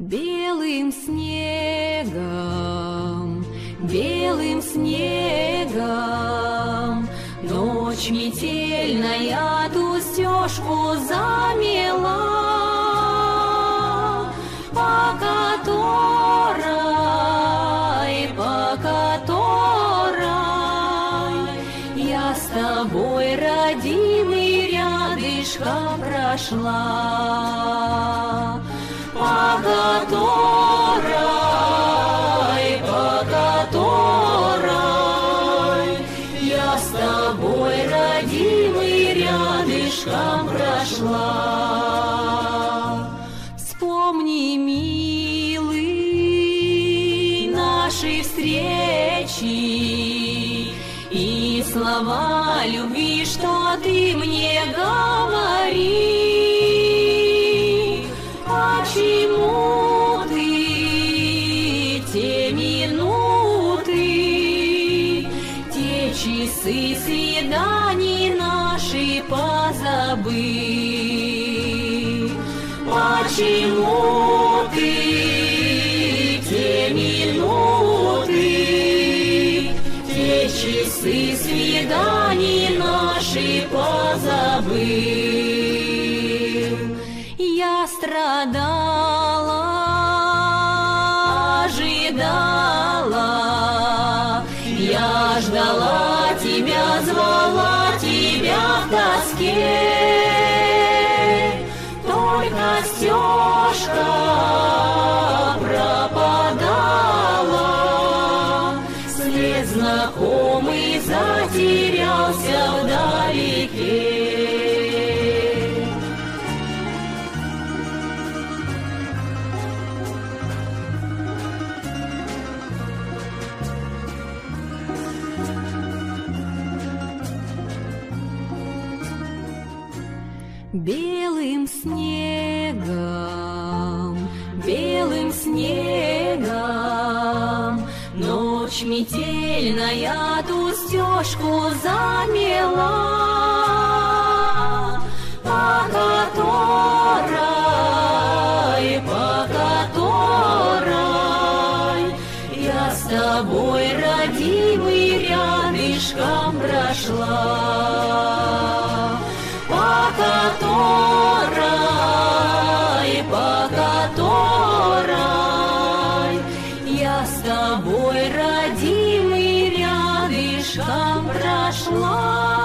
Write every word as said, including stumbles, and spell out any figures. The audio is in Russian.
Белым снегом, белым снегом ночь метельная ту стежку замела, по которой, по которой я с тобой, родимый, рядышком прошла. По которой, по которой я с тобой, родимый, рядышком прошла. Вспомни, милый, наши встречи и слова любви, что ты мне говоришь. Почему ты те минуты, те часы свиданий наши позабыл? Почему ты те минуты, те часы свиданий наши позабыл? Я страдала, ожидала, я ждала тебя, звала тебя в тоске. Только стежка пропадала, след знакомый затерялся вдалеке. Белым снегом, белым снегом ночь метельная ту стежку замела, по которой, по которой я с тобой, родимый, рядышком прошла. По которой, по которой я с тобой, родимый, рядышком прошла.